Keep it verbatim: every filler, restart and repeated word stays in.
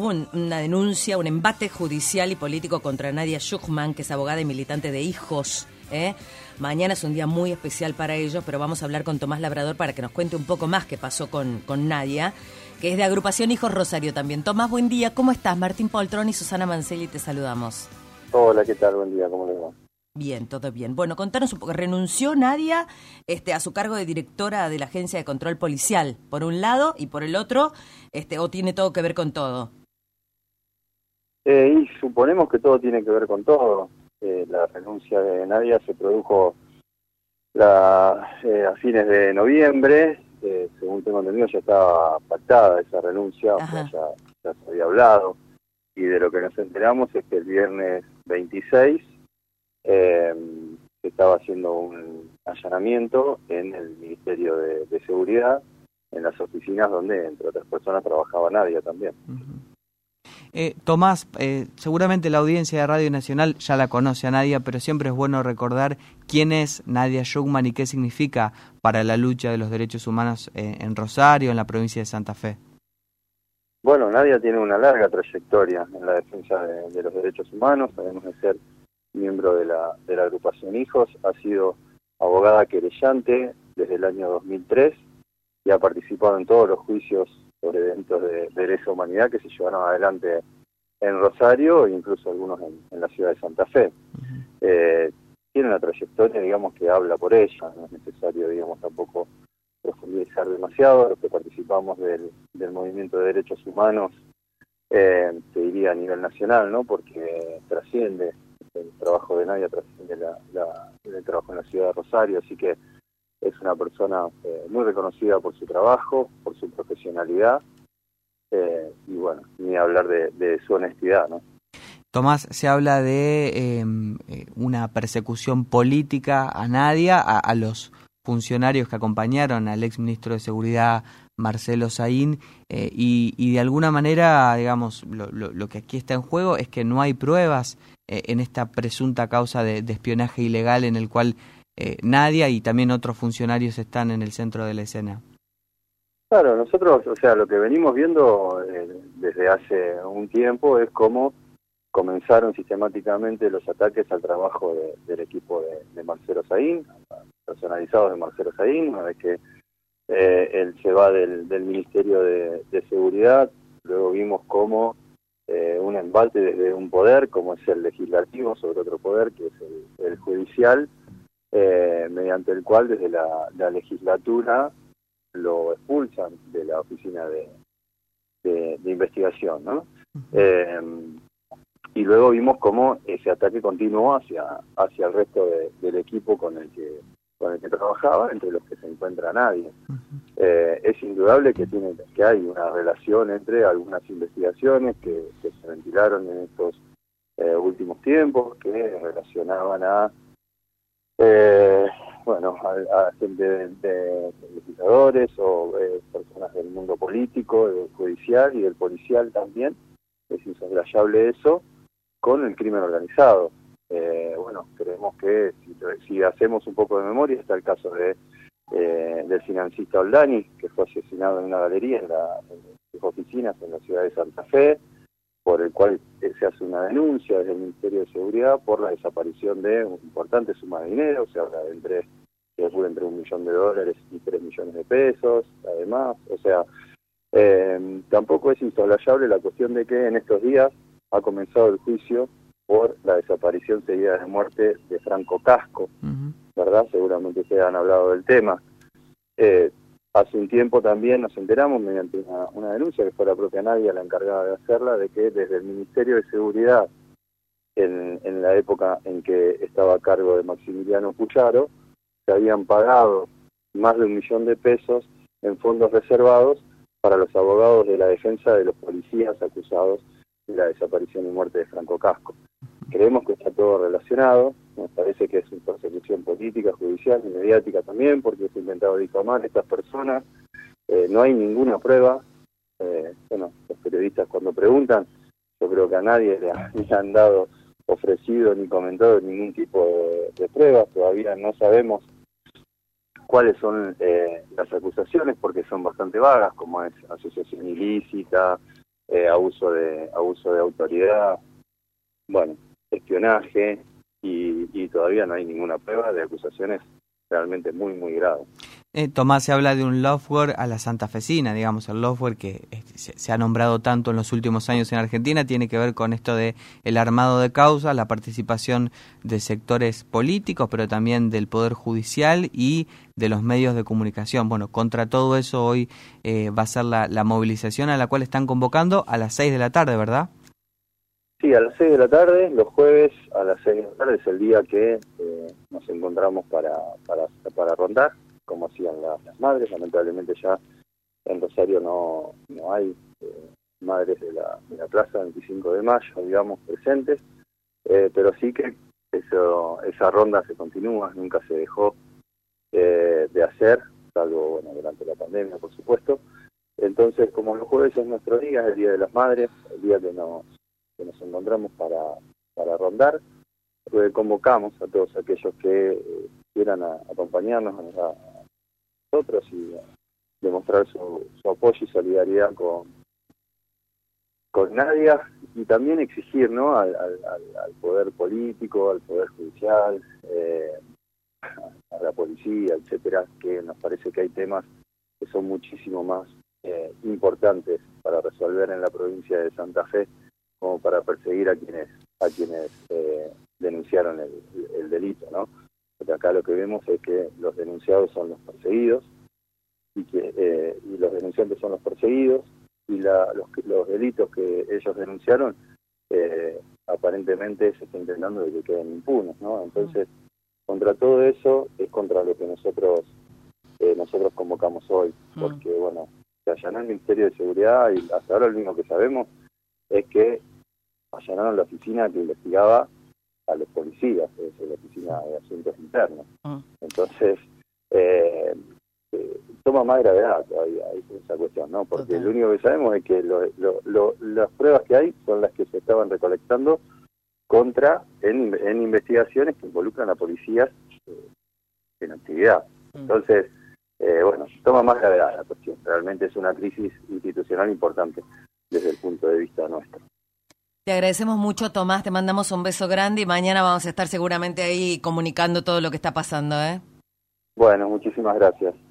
hubo un, una denuncia, un embate judicial y político contra Nadia Schuchman, que es abogada y militante de Hijos, ¿eh? Mañana es un día muy especial para ellos, pero vamos a hablar con Tomás Labrador para que nos cuente un poco más qué pasó con, con Nadia, que es de Agrupación Hijos Rosario también. Tomás, buen día, ¿cómo estás? Martín Poltrón y Susana Mancelli te saludamos. Hola, ¿qué tal? Buen día, ¿cómo le va? Bien, todo bien. Bueno, contanos un poco. Renunció Nadia este, a su cargo de directora de la Agencia de Control Policial, por un lado, y por el otro, este, ¿o tiene todo que ver con todo? Eh, y suponemos que todo tiene que ver con todo. Eh, la renuncia de Nadia se produjo la, eh, a fines de noviembre. Eh, según tengo entendido, ya estaba pactada esa renuncia, o sea, ya, ya se había hablado. Y de lo que nos enteramos es que el viernes veintiséis eh, se estaba haciendo un allanamiento en el Ministerio de, de Seguridad, en las oficinas donde, entre otras personas, trabajaba Nadia también. Uh-huh. Eh, Tomás, eh, seguramente la audiencia de Radio Nacional ya la conoce a Nadia, pero siempre es bueno recordar quién es Nadia Schuchman y qué significa para la lucha de los derechos humanos eh, en Rosario, en la provincia de Santa Fe. Bueno, Nadia tiene una larga trayectoria en la defensa de, de los derechos humanos, además de ser miembro de la, de la agrupación Hijos, ha sido abogada querellante desde el año dos mil tres y ha participado en todos los juicios sobre delitos de, de lesa humanidad que se llevaron adelante en Rosario e incluso algunos en, en la ciudad de Santa Fe. Uh-huh. Eh, tiene una trayectoria, digamos, que habla por ella, no es necesario, digamos, tampoco profundizar demasiado. Los que participamos del, del movimiento de derechos humanos, eh, te diría a nivel nacional, ¿no? Porque trasciende, el trabajo de Nadia trasciende la, la, el trabajo en la ciudad de Rosario, así que es una persona eh, muy reconocida por su trabajo, por su profesionalidad, eh, y bueno, ni hablar de, de su honestidad, ¿no? Tomás, se habla de eh, una persecución política a Nadia, a, a los funcionarios que acompañaron al exministro de Seguridad, Marcelo Saín, eh, y, y de alguna manera, digamos, lo, lo, lo que aquí está en juego es que no hay pruebas eh, en esta presunta causa de, de espionaje ilegal en el cual eh, Nadia y también otros funcionarios están en el centro de la escena. Claro, nosotros, o sea, lo que venimos viendo eh, desde hace un tiempo es cómo comenzaron sistemáticamente los ataques al trabajo de, del equipo de, de Marcelo Saín, personalizados de Marcelo Saín, una vez que eh, él se va del, del Ministerio de, de Seguridad. Luego vimos cómo eh, un embate desde un poder, como es el legislativo, sobre otro poder, que es el, el judicial, eh, mediante el cual desde la, la legislatura lo expulsan de la oficina de, de, de investigación, ¿no? Uh-huh. Eh, y luego vimos cómo ese ataque continuó hacia hacia el resto de, del equipo con el que con el que trabajaba, entre los que se encuentra Nadia. Uh-huh. Eh, es indudable que tiene que hay una relación entre algunas investigaciones que, que se ventilaron en estos eh, últimos tiempos, que relacionaban a eh, bueno a, a gente de, de legisladores o eh, personas del mundo político, del judicial y del policial también. Es insoslayable eso, con el crimen organizado. Eh, bueno, creemos que si, si hacemos un poco de memoria, está el caso de eh, del financista Oldani, que fue asesinado en una galería en, la, en sus oficinas en la ciudad de Santa Fe, por el cual eh, se hace una denuncia desde el Ministerio de Seguridad por la desaparición de una importante suma de dinero. Se habla de entre, entre un millón de dólares y tres millones de pesos, además. O sea, eh, tampoco es insoslayable la cuestión de que en estos días ha comenzado el juicio por la desaparición seguida de muerte de Franco Casco, uh-huh. ¿verdad? Seguramente ustedes han hablado del tema. Eh, hace un tiempo también nos enteramos, mediante una, una denuncia, que fue la propia Nadia la encargada de hacerla, de que desde el Ministerio de Seguridad, en, en la época en que estaba a cargo de Maximiliano Puyaro, se habían pagado más de un millón de pesos en fondos reservados para los abogados de la defensa de los policías acusados de la desaparición y muerte de Franco Casco. Creemos que está todo relacionado, nos parece que es una persecución política, judicial y mediática también, porque se ha intentado difamar a estas personas, eh, no hay ninguna prueba. Eh, bueno, los periodistas cuando preguntan, yo creo que a nadie le, ha, le han dado, ofrecido ni comentado ningún tipo de, de pruebas. Todavía no sabemos cuáles son eh, las acusaciones, porque son bastante vagas, como es asociación ilícita, eh, abuso de abuso de autoridad, bueno, espionaje, y, y todavía no hay ninguna prueba de acusaciones realmente muy, muy graves. Eh, Tomás, se habla de un lawfare a la santafesina, digamos, el lawfare que eh, se, se ha nombrado tanto en los últimos años en Argentina, tiene que ver con esto de el armado de causas, la participación de sectores políticos, pero también del Poder Judicial y de los medios de comunicación. Bueno, contra todo eso hoy eh, va a ser la, la movilización a la cual están convocando a las seis de la tarde, ¿verdad? Sí, a las seis de la tarde, los jueves a las seis de la tarde es el día que eh, nos encontramos para, para, para rondar, como hacían la, las madres. Lamentablemente ya en Rosario no, no hay eh, madres de la, de la plaza veinticinco de mayo, digamos, presentes, eh, pero sí que eso, esa ronda se continúa, nunca se dejó eh, de hacer, salvo bueno, durante la pandemia, por supuesto. Entonces, como los jueves es nuestro día, es el Día de las Madres, el día que nos que nos encontramos para, para rondar, pues convocamos a todos aquellos que eh, quieran a, acompañarnos a, a nosotros y a demostrar su, su apoyo y solidaridad con, con Nadia, y también exigir, ¿no?, al, al, al poder político, al poder judicial, eh, a la policía, etcétera, que nos parece que hay temas que son muchísimo más eh, importantes para resolver en la provincia de Santa Fe, como para perseguir a quienes a quienes eh, denunciaron el, el delito, ¿no? Porque acá lo que vemos es que los denunciados son los perseguidos y que eh, y los denunciantes son los perseguidos y la, los los delitos que ellos denunciaron eh, aparentemente se está intentando de que queden impunes, ¿no? Entonces, contra todo eso es contra lo que nosotros eh, nosotros convocamos hoy, porque bueno, se allanó el Ministerio de Seguridad y hasta ahora lo único que sabemos es que allanaron la oficina que investigaba a los policías, es la oficina de asuntos internos. Uh. Entonces, eh, eh, toma más gravedad todavía esa cuestión, ¿no? Porque Total. Lo único que sabemos es que lo, lo, lo, las pruebas que hay son las que se estaban recolectando contra en, en investigaciones que involucran a policías eh, en actividad. Uh. Entonces, eh, bueno, toma más gravedad la cuestión. Realmente es una crisis institucional importante desde el punto de vista nuestro. Te agradecemos mucho, Tomás, te mandamos un beso grande y mañana vamos a estar seguramente ahí comunicando todo lo que está pasando, ¿eh? Bueno, muchísimas gracias.